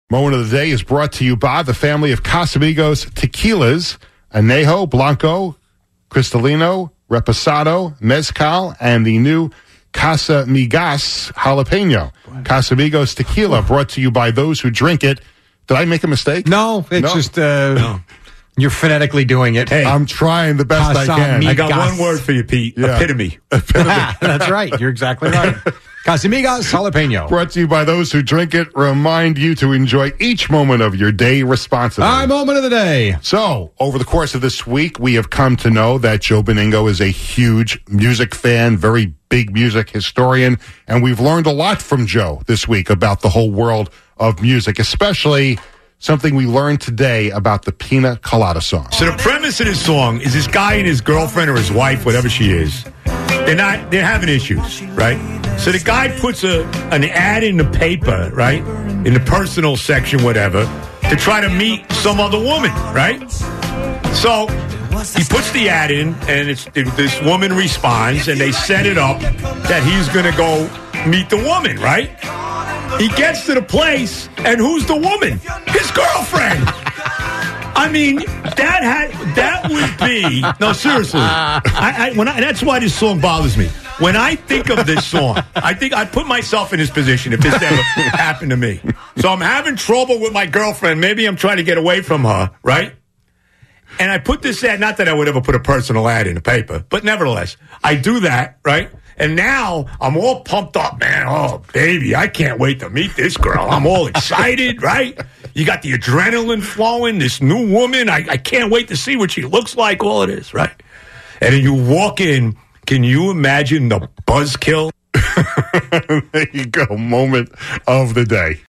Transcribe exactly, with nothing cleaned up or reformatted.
Moment of the day is brought to you by the family of Casamigos tequilas, Anejo, Blanco, Cristalino, Reposado, Mezcal, and the new Casamigas Jalapeno. Casamigos tequila brought to you by those who drink it. Did I make a mistake? No, it's No. just uh, No. you're phonetically doing it. Hey, I'm trying the best I can. I got Gas. one word for you, Pete. Yeah. Epitome. That's right. You're exactly right. Casamigos Jalapeno. Brought to you by those who drink it. Remind you to enjoy each moment of your day responsibly. Our moment of the day. So, over the course of this week, we have come to know that Joe Beningo is a huge music fan, very big music historian, and we've learned a lot from Joe this week about the whole world of music, especially something we learned today about the Pina Colada song. So the premise of this song is this guy and his girlfriend or his wife, whatever she is, they're not, they're having issues, right? So the guy puts a an ad in the paper, right, in the personal section, whatever, to try to meet some other woman, right? So he puts the ad in, and it's this woman responds, and they set it up that he's going to go meet the woman, right? He gets to the place, and who's the woman? His girlfriend. I mean, that had that would be no seriously. I, I, when I, that's why this song bothers me. When I think of this song, I think I put myself in his position if this ever happened to me. So I'm having trouble with my girlfriend. Maybe I'm trying to get away from her, right? And I put this ad. Not that I would ever put a personal ad in the paper, but nevertheless, I do that, right? And now I'm all pumped up, man. Oh, baby, I can't wait to meet this girl. I'm all excited, right? You got the adrenaline flowing, this new woman. I, I can't wait to see what she looks like, all of this, right? And then you walk in. Can you imagine the buzzkill? There you go. Moment of the day.